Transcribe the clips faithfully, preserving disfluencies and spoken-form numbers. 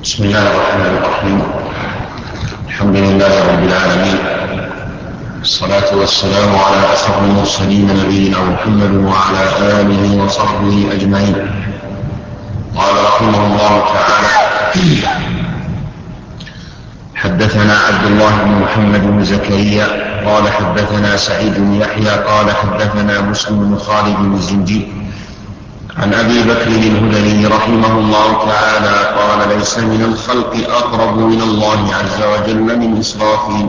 بسم الله الرحمن الرحيم. الحمد لله رب العالمين، الصلاة والسلام على أشرف المرسلين نبينا محمد وعلى آله وصحبه أجمعين. قال رحمه الله تعالى: حدثنا عبد الله بن محمد بن زكريا قال حدثنا سعيد بن يحيى قال حدثنا مسلم بن خالد بن الزنجي عن أبي بكر الهذلي رحمه الله تعالى قال: ليس من الخلق أقرب من الله عز وجل من إسرافيل.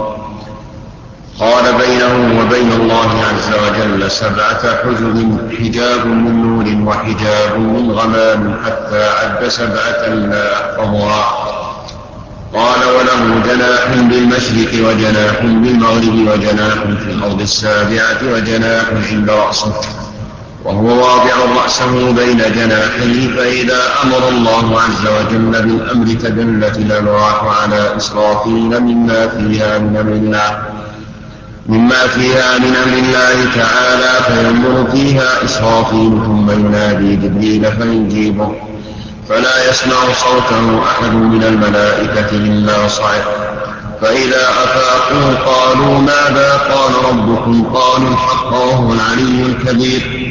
قال: بينه وبين الله عز وجل سبعة حجب، حجاب من نور وحجاب من غمام، حتى عد سبعة لا أحفظها. قال: وله جناح بالمشرق وجناح بالمغرب وجناح في الأرض السابعة وجناح عند رأسه، وهو واضع رأسه بين جناحيه، فإذا أمر الله عز وجل بالأمر تدلت الألواح على إسرافيل مما فيها من أمر الله مما فيها من أمر الله تعالى، فينظر فيها إسرافيل ثم ينادي جبريل فيجيبه، فلا يسمع صوته أحد من الملائكة إلا صعق. فإذا أفاقوا قالوا: ماذا قال ربكم؟ قالوا: الحق وهو العلي الكبير.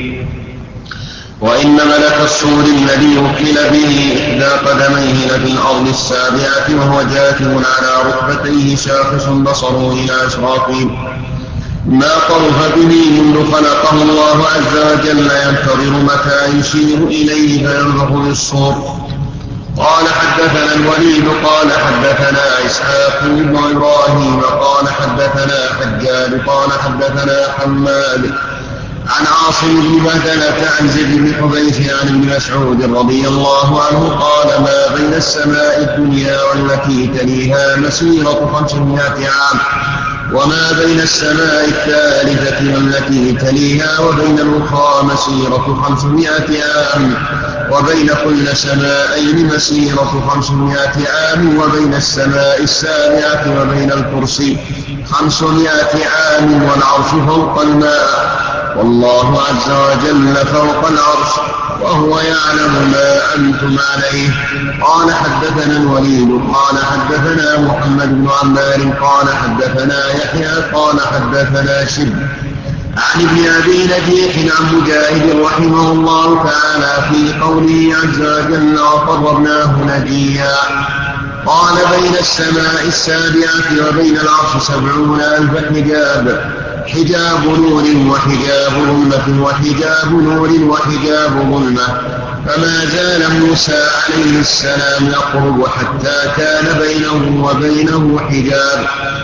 وإن ملك الصور الذي وكل به إحدى قدميه لفي الأرض السابعة، وهو جاثم على ركبتيه شاخص بصره إلى إسرافيل، ما طرف به منذ خلقه الله عز وجل، ينتظر متى يشير إليه فينفخ بالصور. قال: حدثنا الوليد قال حدثنا إسحاق بن إبراهيم قال حدثنا حجاج قال حدثنا حماد عن عاصم بن بهدلة عن زيد بن حبيش عن ابن مسعود رضي الله عنه قال: ما بين السماء الدنيا والتي تليها مسيرة خمسمائة عام، وما بين السماء الثالثة والتي تليها وبين الأخرى مسيرة خمسمائة عام، وبين كل سمائين مسيرة خمسمائة عام، وبين السماء السابعة وبين الكرسي خمسمائة عام، والعرش فوق الماء، والله عز وجل فوق العرش، وهو يعلم ما أنتم عليه. قال: حدثنا الوليد قال حدثنا محمد بن عمار قال حدثنا يحيى قال حدثنا شبل عن ابن أبي نجيح عن مجاهد رحمه الله تعالى في قوله عز وجل: وقربناه نجيا. قال: بين السماء السابعة وبين العرش سبعون ألف حجاب، حجاب نور وحجاب ظلمة وحجاب نور وحجاب ظلمة، فما زال موسى عليه السلام يقرب حتى كان بينه وبينه حجاب،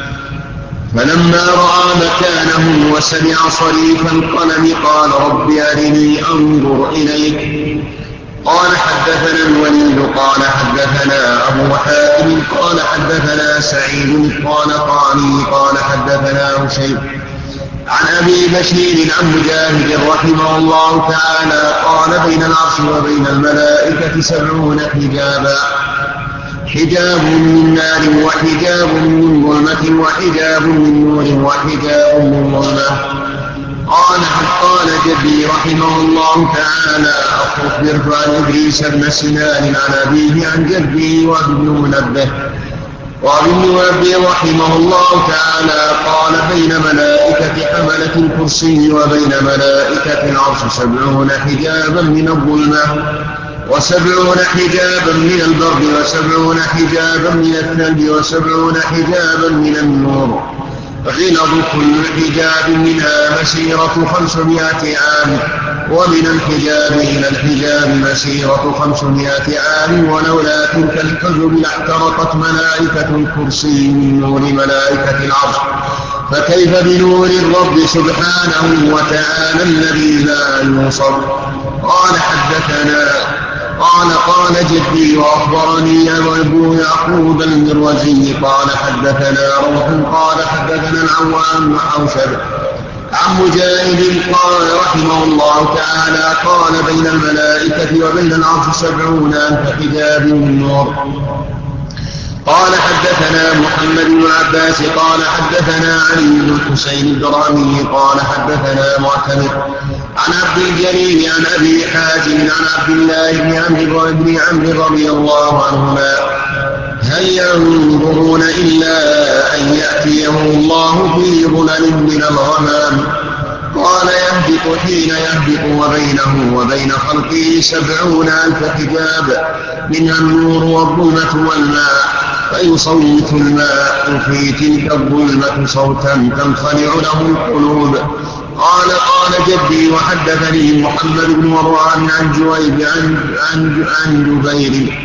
فلما رأى مكانه وسمع صريف القلم قال: رب أرني أنظر إليك. قال: حدثنا الوليد قال حدثنا أبو حاتم قال حدثنا سعيد الطالقاني قال حدثنا هشيم عن أبي بشير عن مجاهد رحمه الله تعالى قال: بين العرش وبين الملائكة سبعون حجابا، حجاب من نار وحجاب من ظلمة وحجاب من نور وحجاب من ظلمة. قال: قال جدي رحمه الله تعالى: أخبرت عن إدريس بن سنان عن أبيه عن جده وابن منبه وابن منبه رحمه الله تعالى قال: بين ملائكة حملة الكرسي وبين ملائكة العرش سبعون حجابا من الظلمة، وسبعون حجابا من البرد، وسبعون حجابا من الثلج، وسبعون حجابا من النور، غلظ كل حجاب منها مسيرة خمسمائة عام، ومن الحجاب إلى الحجاب مسيرة خمسمائة عام، ولولا تلك الحجب لاحترقت ملائكة الكرسي من نور ملائكة العرش، فكيف بنور الرب سبحانه وتعالى الذي لا يوصف. قال: حدثنا قال قال جدي وأخبرني أبو يعقوب المروزي قال حدثنا روح قال حدثنا العوام بن حوشب عن مجاهد قال رحمه الله تعالى قال: بين الملائكة وبين العرش سبعون ألف حجاب من نور. قال: حدثنا محمد بن عباس قال حدثنا علي بن الحسين الدرامي قال حدثنا معتمر عن عبد الجليل عن أبي حازم عن عبد الله بن عمرو بن عمرو رضي الله عنهما ينظرون إلا أن يأتيهم الله في ظلل من الغمام. قال يهبط حين يهبط وبينه وبين خلقه سبعون ألف حجاب منها النور والظلمة والماء، فيصوت الماء في تلك الظلمة صوتا تنخلع له القلوب. قال قال جدي وحدثني محمد بن مروان عن جويب عن, عن, عن جبير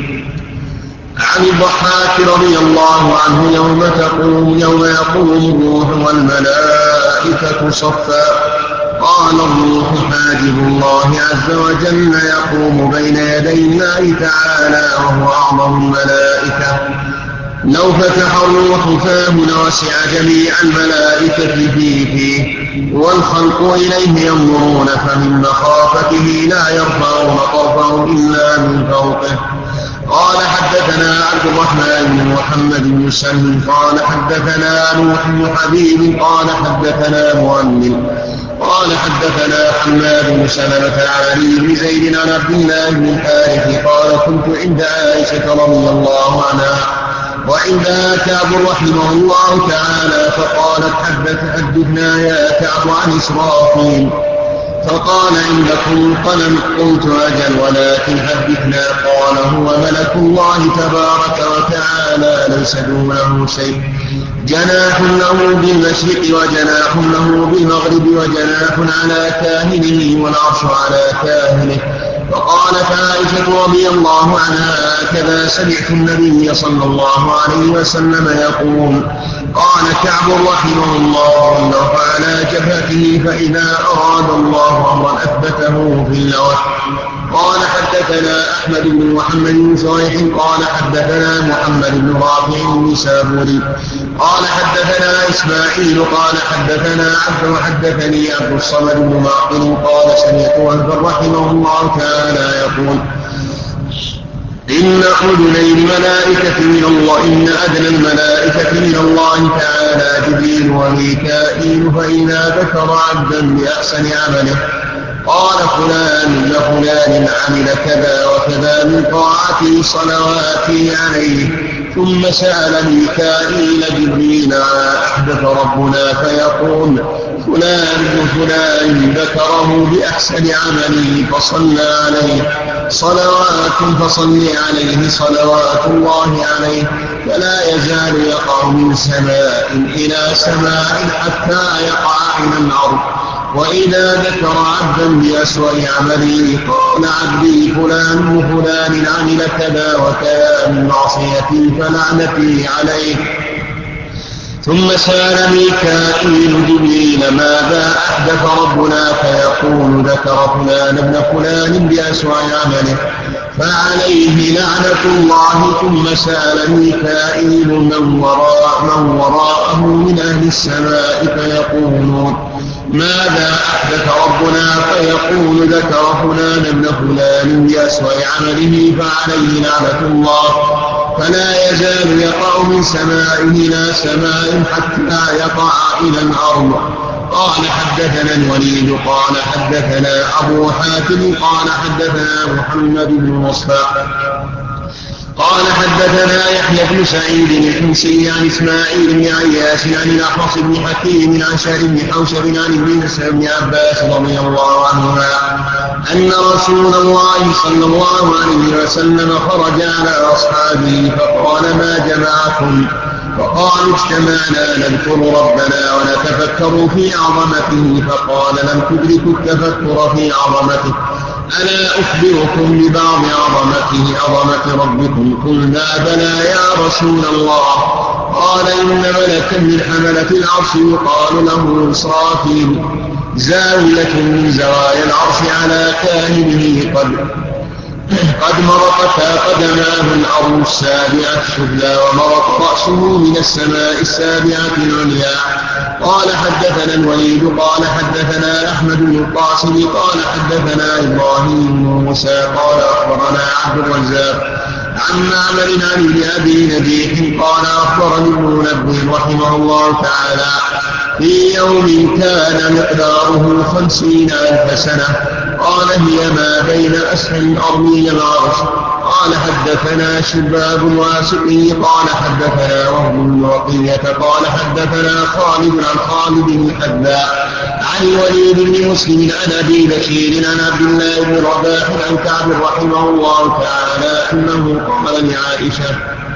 عن الضحاك رضي الله عنه يوم تقوم يوم يقوم الروح والملائكة صفا. قال الروح حاجب الله عز وجل يقوم بين يدي الله تعالى وهو أعظم الملائكة. لو فتح الروح فاه لوسع جميع الملائكة فيه, فيه والخلق إليه ينظرون، فمن مخافته لا يرفعون طرفه إلا من فوقه. قال حدثنا عبد الرحمن بن محمد بن سلم قال حدثنا نوح بن حبيب قال حدثنا مؤمل قال حدثنا حماد بن سلمة عن علي بن زيد عن عبد الله بن الحارث قال كنت عند عائشة رضي الله عنها وعندها كعب رحمه الله تعالى، فقالت حدث حدثنا يا كعب عن إسرافيل، فقال عندكم قلم؟ قلت أجل، ولكن حدثنا. قال هو ملك الله تبارك وتعالى ليس دونه شيء، جناح له بالمشرق وجناح له بالمغرب وجناح على كاهنه والعرش على كاهنه. وقالت عائشة رضي الله عنها هكذا سمعت النبي صلى الله عليه وسلم يقول. قال كعب رحمه الله واللوح على جبهته، فإذا أراد الله أمرا أثبته في اللوح. قال حدثنا أحمد بن محمد بن صالح قال حدثنا محمد بن رافع بن سابوري قال حدثنا إسماعيل قال حدثنا عبد وحدثني عبد الصمد بن معقل قال سمعت وهب رحمه الله تعالى يقول إن أذني الملائكة من الله إن أدنى الملائكة من الله تعالى جبريل وميكائيل، فإذا ذكر عبدا بأحسن عمله قال فلان لفلان عمل كذا وكذا من طاعته صلواتي عليه، ثم سأل ميكائيل جبريل أحدث ربنا فيقول فلان فلان ذكره بأحسن عمله فصلى عليه صلوات فصل عليه صلوات الله عليه، فلا يزال يقع من سماء إلى سماء حتى يقع إلى الأرض. وإذا ذكر عبدا بأسوأ عمله قال عبدي فلان وفلان عمل كذا وكذا من معصيتي فلعنتي عليه، ثم سأل ميكائيل جبريل ماذا أحدث ربنا فيقول ذكر فلان ابن فلان بأسوأ عمله فعليه لعنة الله، ثم سأل ميكائيل من وراء من وراءه من أهل السماء فيقولون ماذا أحدث ربنا فيقول ذكر فلان ابن فلان بأسوأ عمله فعليه لعنة الله، فلا يزال يقع من سماء إلى سماء حتى يقع إلى الأرض. قال حدثنا الوليد قال حدثنا أبو حاتم قال حدثنا محمد بن مصفى قال حدثنا يحيى بن سعيد الحمصي عن إسماعيل بن عياش عن الأحوص بن حكيم عن شهر بن حوشب عن ابن بن عباس رضي الله عنهما أن رسول الله صلى الله عليه وسلم خرج على أصحابه فقال ما جمعكم؟ فقالوا اجتمعنا نذكر ربنا ونتفكر في عظمته، فقال لم تدركوا التفكر في عظمته، ألا أخبركم ببعض عظمته عظمة ربكم؟ قلنا بلى يا رسول الله. قال إن ملكا من حملة العرش يقال له إسرافيل زاوية من زوايا العرش على كاهنه قد قد مرقتا قدماه الأرض السابعة السفلى ومرق رأسه من السماء السابعة العليا. قال حدثنا الوليد قال حدثنا أحمد بن القاسم قال حدثنا إبراهيم بن موسى قال أخبرنا عبد الرزاق عن معمر عن ابن أبي نجيح قال أخبرني ابن منبه رحمه الله تعالى في يوم كان مقداره خمسين ألف سنة، قال هي ما بين أسفل الأرض إلى العرش. قال حدثنا شباب الواسطي قال حدثنا وهب بن بقية قال حدثنا خالد عن خالد بن الحذاء عن الوليد بن مسلم عن أبي بشير عن عبد الله بن رباح عن كعب رحمه الله تعالى أنه قال لعائشة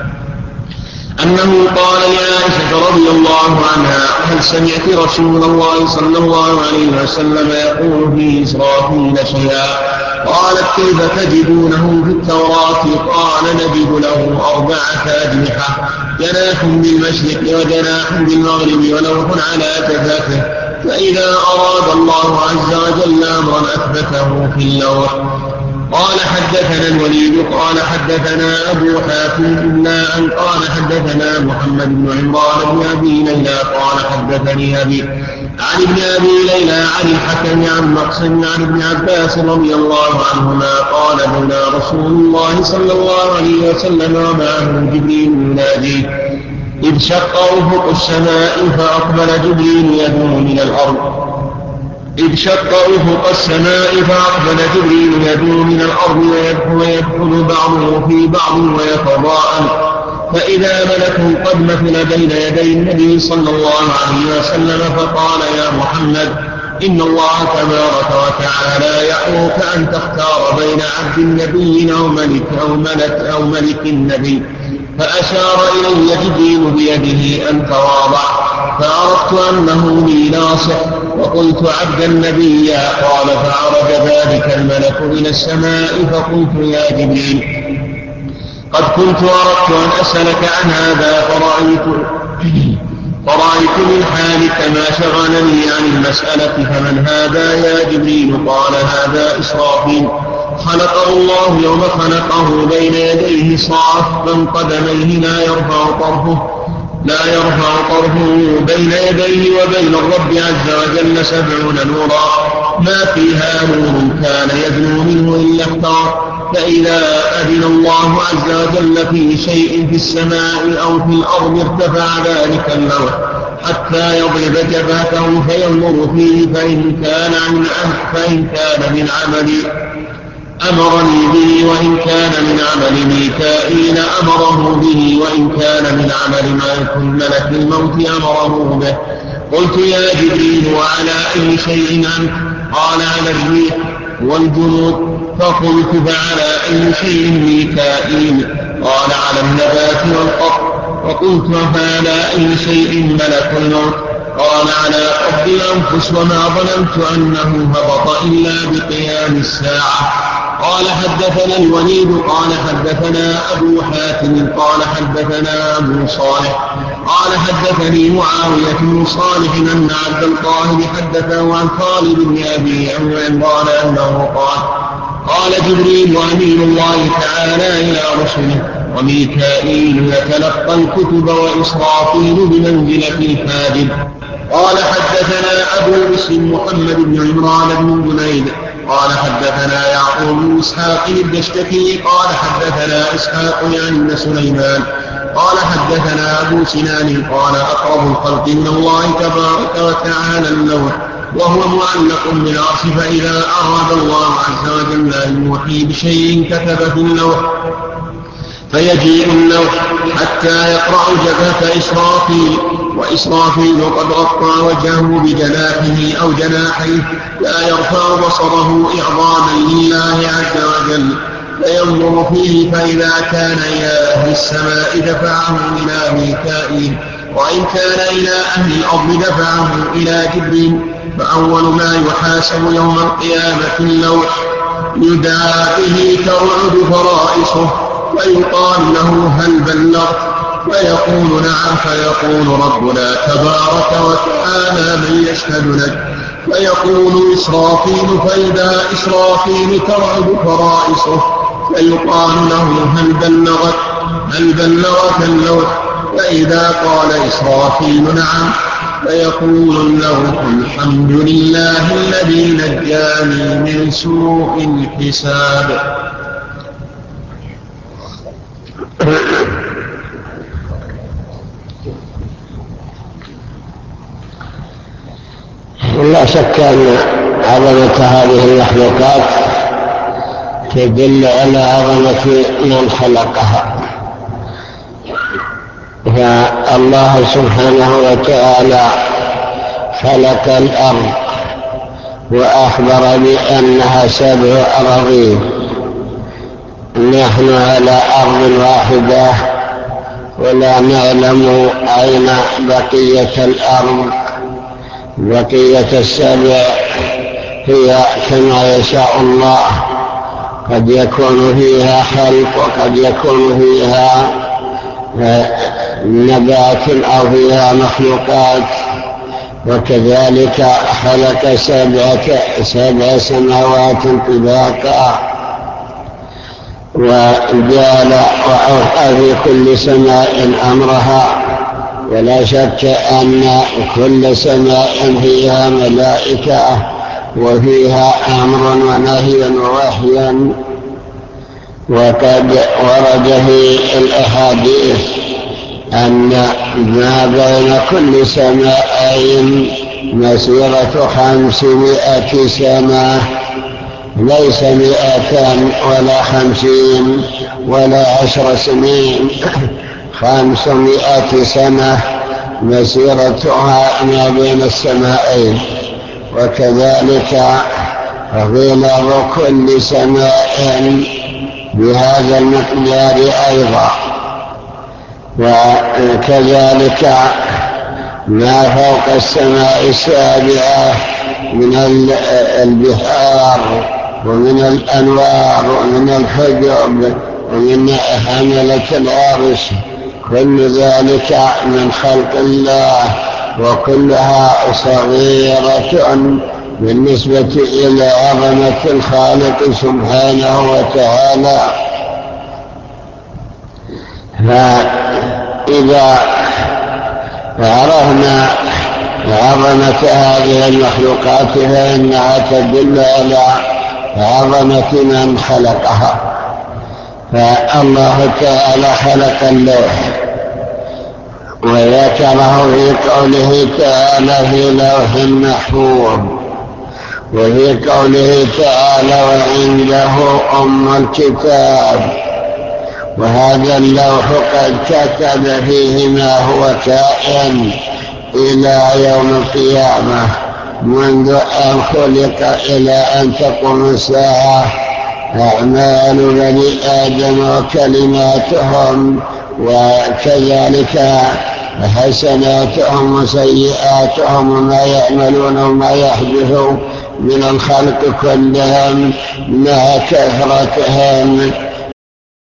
أنه قال لعائشة رضي الله عنها: هل سمعت رسول الله صلى الله عليه وسلم يقول في إسرافيل شيئا؟ قالت: كيف تجدونه في التوراة؟ قال: نجد له أربعة أجنحة، جناح بالمشرق وجناح بالمغرب ولوح على جفاته، فإذا أراد الله عز وجل أمرا أثبته في اللوح. قال حدثنا الوليد قال حدثنا أبو حاتم إلا أن قال حدثنا محمد بن عمران بن أبي ليلى قال حدثني أبي عن ابن أبي ليلى عن الحكم عن مقسم عن ابن عباس رضي الله عنهما قال: بين رسول الله صلى الله عليه وسلم ومعه جبريل يناديه إذ شق أفق السماء فأقبل جبريل يدعو من الأرض إذ شق أفق السماء فأقبل جبريل يدعو من الأرض ويدخل بعضه في بعض ويتضاءل، فإذا ملك قد مثل بين يدي النبي صلى الله عليه وسلم فقال: يا محمد، إن الله تبارك وتعالى يأمرك أن تختار بين عبد النبي أو ملك أو ملك أو ملك النبي. فأشار إلي جبريل بيده أن تواضع، فعرفت أنه لي ناصح، وقلت: عبد النبي. قال: فعرج ذلك الملك إلى السماء فقلت: يا جبريل، قد كنت أردت أن أسألك عن هذا فرأيت فرأيت من حالك ما شغلني عن المسألة، فمن هذا يا جبريل؟ قال: هذا إسرافيل، خلقه الله يوم خلقه بين يديه صافا قدميه لا يرفع طرفه لا يرفع طرفه بين يديه وبين الرب عز وجل سبعون نورا، ما فيها نور كان يدنو منه إلا اختار، فإذا أذن الله عز وجل في شيء في السماء أو في الأرض ارتفع ذلك اللوح حتى يضرب جبهته فينظر فيه، فإن كان من فإن كان من عملي أمرني به، وإن كان من عمل ميكائيل أمره به، وإن كان من عمل ملك الموت أمره به. قلت: يا جبريل، وعلى أي شيء أنت؟ قال: على الريح والجنود. فقلت: فعلى أي شيء ميكائيل؟ قال: على النبات والقطر. وقلت: فعلى أي شيء ملك الموت؟ قال: على قبض الأنفس، وما ظننت أنه هبط إلا بقيام الساعة. قال حدثنا الوليد قال حدثنا أبو حاتم قال حدثنا أبو صالح قال حدثني معاوية بن صالح أن عبد القاهر حدثه عن خالد بن أبي عمران أنه قال: قال جبريل أمين الله تعالى إلى رسله، وميكائيل يتلقى الكتب، وإسرافيل بمنزلة الكاذب. قال حدثنا أبو مسلم محمد بن عمران بن جنيد قال حدثنا يعقوب بن إسحاق الدشتكي قال حدثنا إسحاق يعني بن سليمان قال حدثنا أبو سنان قال: أقرب الخلق من الله تبارك وتعالى اللوح، وهو معلق بالعرش، فإذا أراد الله عز وجل أن يوحي بشيء كتب في اللوح، فيجيء اللوح حتى يقرأ جبهة إسرافيل، وإسرافيل قد غطى وجهه بجناحه أو جناحيه، لا يرفع بصره إعظاما لله عز وجل، فينظر فيه، فإذا كان إلى أهل السماء دفعه إلى ميكائيل، وإن كان إلى أهل الأرض دفعه إلى جبريل. فأول ما يحاسب يوم القيامة اللوح، يدعى به ترعد فرائصه، ويقال له: هل بلغت؟ فيقول: نعم. فيقول ربنا تبارك وتعالى: من يشهد لك؟ فيقول: إسرافيل. فإذا إسرافيل ترعد فرائصه، فيقال له: هل بلغت؟ هل بلغك اللوح؟ فإذا قال إسرافيل: نعم، فيقول اللوح: الحمد لله الذي نجاني من سوء الحساب. لا شك أن عظمة هذه المخلوقات تدل على عظمة من خلقها. فالله سبحانه وتعالى خلق الأرض وأخبر بأنها سبع أراضين، نحن على أرض واحدة ولا نعلم أين بقية الأرض. بقية السبع هي كما يشاء الله، قد يكون فيها خلق وقد يكون فيها نبات أو فيها مخلوقات. وكذلك خلق سبع سبع سماوات طباقا، وجعل وأوحى في كل سماء أمرها. ولا شك أن كل سماء فيها ملائكة وفيها أمر ونهي ووحي. وقد ورد في الأحاديث أن ما بين كل سماءين مسيرة خمسمائة سنة، ليس مئتان ولا خمسين ولا عشر سنين، خمسمائة سنة مسيرتها ما بين السماءين. وكذلك غلظ كل سماء بهذا المقدار أيضا. وكذلك ما فوق السماء السابعة من البحار ومن الأنوار ومن الحجب ومن حملة العرش، كل ذلك من خلق الله، وكلها صغيرة بالنسبة إلى عظمة الخالق سبحانه وتعالى. فإذا عرفنا عظمة هذه المخلوقات فإنها تدل على عظمة من خلقها. فالله تعالى خلق اللوح وذكره في قوله تعالى في لوح محفوظ، وفي قوله تعالى وعنده أم الكتاب. وهذا اللوح قد كتب فيه ما هو كائن إلى يوم القيامة، منذ أن خلق إلى أن تقوم الساعة، أعمال بني آدم وكلماتهم، وكذلك حسناتهم وسيئاتهم وما يعملون وما يحدث من الخلق كلهم مع كثرتهم